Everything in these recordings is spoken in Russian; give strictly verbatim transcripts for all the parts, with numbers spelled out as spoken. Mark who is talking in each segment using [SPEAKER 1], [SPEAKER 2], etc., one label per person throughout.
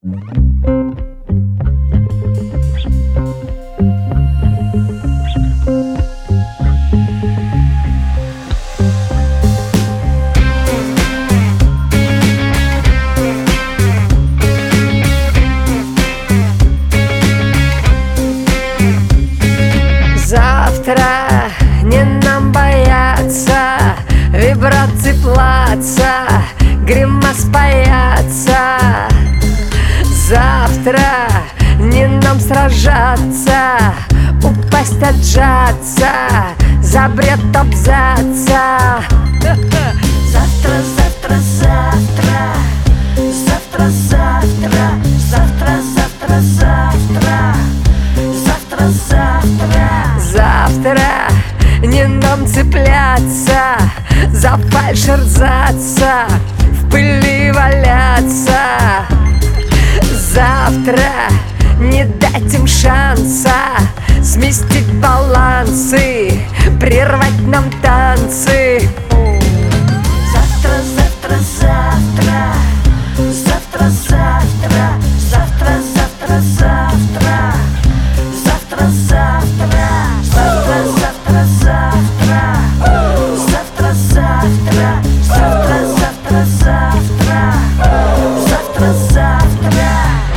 [SPEAKER 1] Завтра не нам бояться вибраций плаца, гримас паяться. Завтра не нам сражаться, упасть, отжаться, за бред абзаца. Завтра, завтра, завтра, завтра, завтра, завтра, завтра, завтра, завтра, завтра. Завтра не нам цепляться, за фальшь рзаться, в пыли валяться. Завтра не дать им шанса сместить балансы, прервать нам танцы. Завтра, завтра, завтра, завтра, завтра, завтра, завтра, завтра, завтра, завтра, завтра, завтра, завтра, завтра, завтра, завтра, завтра, завтра, завтра, завтра.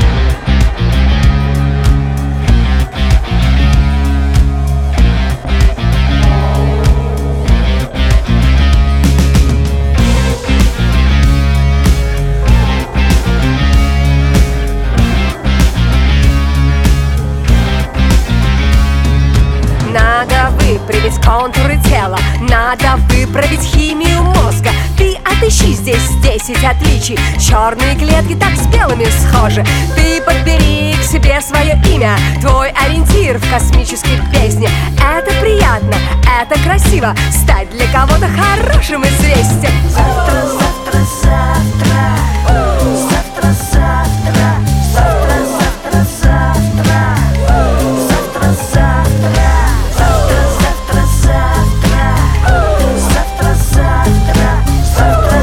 [SPEAKER 1] Надо выправить контуры тела, надо выправить химию мозга. Ты отыщи здесь десять отличий, черные клетки так с белыми схожи. Ты подбери к себе свое имя, твой ориентир в космической песне. Это приятно, это красиво, стать для кого-то хорошим известием. Завтра, завтра, завтра, завтра, завтра, завтра, завтра, завтра, завтра, завтра. Завтра, завтра, завтра, завтра, завтра,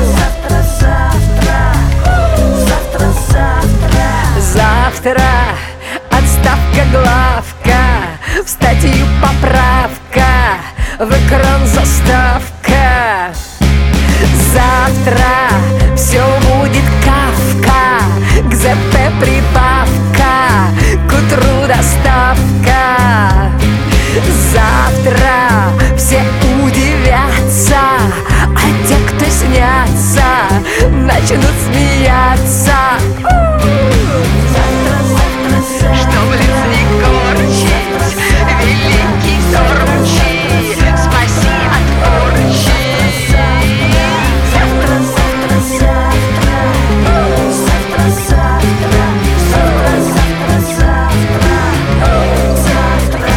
[SPEAKER 1] завтра, завтра. Завтра отставка, главка, в статью поправка, в экран заставка. Завтра все будет Кафка, к ЗП прибавка, к утру доставка. Завтра все удивятся, а те, кто снятся, начнут смеяться. Завтра, завтра, завтра, что близнец корчить, великий сорчи, спаси от порчи. Завтра, завтра, завтра, завтра, завтра, завтра, завтра, завтра, завтра.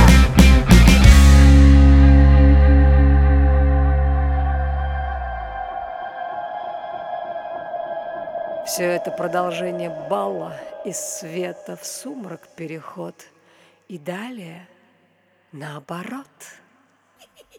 [SPEAKER 1] Все это продолжение балла, из света в сумрак переход, и далее наоборот.